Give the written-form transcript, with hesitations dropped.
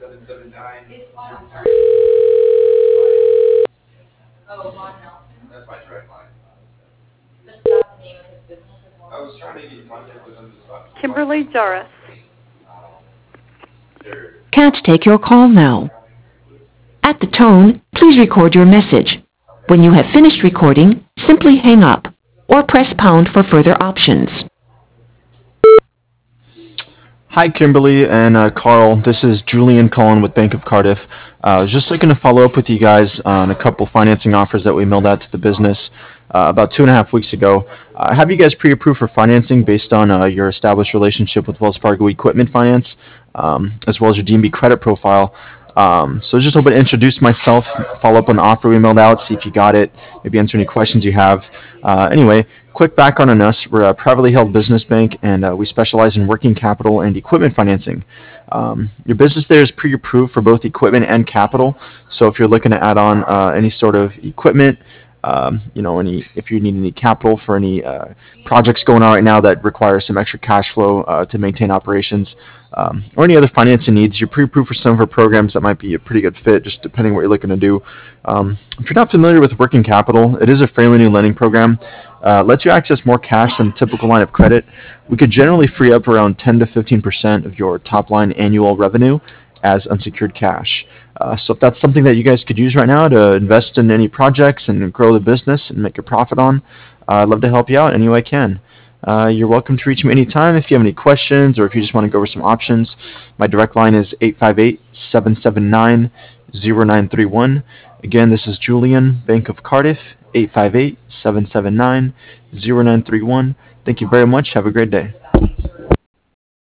Kimberly Doris. Can't take your call now. At the tone, please record your message. When you have finished recording, simply hang up or press pound for further options. Hi, Kimberly and Carl. This is Julian calling with Bank of Cardiff. I was just looking to follow up with you guys on a couple financing offers that we mailed out to the business about 2.5 weeks ago. Have you guys pre-approved for financing based on your established relationship with Wells Fargo Equipment Finance, as well as your DNB credit profile? So just hoping to introduce myself, follow up on the offer we mailed out, see if you got it, maybe answer any questions you have. Anyway, quick background on us. We're a privately held business bank, and we specialize in working capital and equipment financing. Your business there is pre-approved for both equipment and capital. So if you're looking to add on any sort of equipment, if you need any capital for any projects going on right now that require some extra cash flow to maintain operations, or any other financing needs, you're pre-approved for some of our programs that might be a pretty good fit, just depending what you're looking to do. If you're not familiar with working capital, it is a fairly new lending program. Lets you access more cash than a typical line of credit. We could generally free up around 10 to 15% of your top line annual revenue as unsecured cash. So if that's something that you guys could use right now to invest in any projects and grow the business and make a profit on, I'd love to help you out any way I can. You're welcome to reach me anytime if you have any questions or if you just want to go over some options. My direct line is 858-779-0931. Again, this is Julian, Bank of Cardiff, 858-779-0931. Thank you very much. Have a great day.